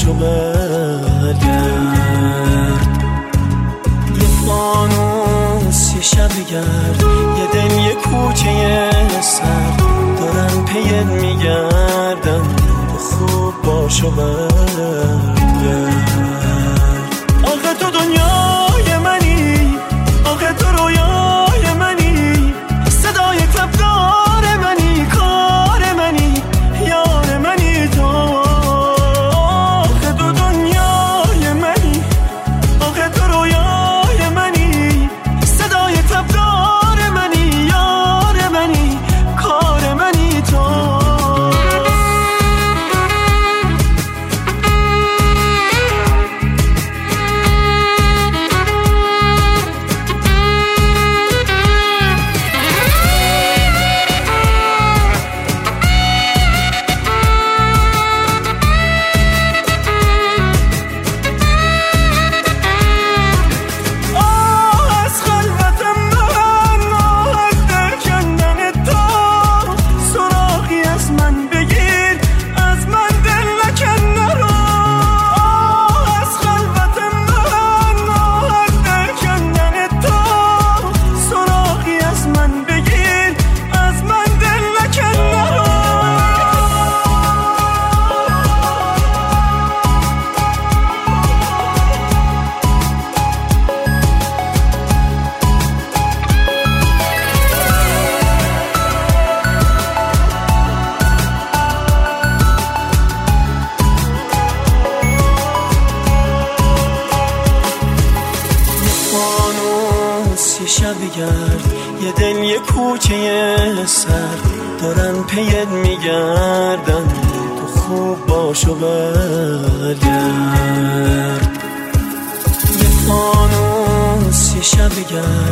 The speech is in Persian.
باشو برگرد. یه فانوسی شب گرد، یه دل یه کوچه سر دارن پیت میگردن، تو خوب باشو برگرد. آخه تو دنیای منی، آخه تو رویای منی، صدای تبدار منی، کار منی، یار منی تو. آخه تو دنیای منی، آخه تو رویای منی، صدای تبدار منی، یار منی، کار منی تو. شب گرد، یه دل یه کوچه سر دارن پیت میگردن، تو خوب باشو برگرد. یه فانوسی شب گرد،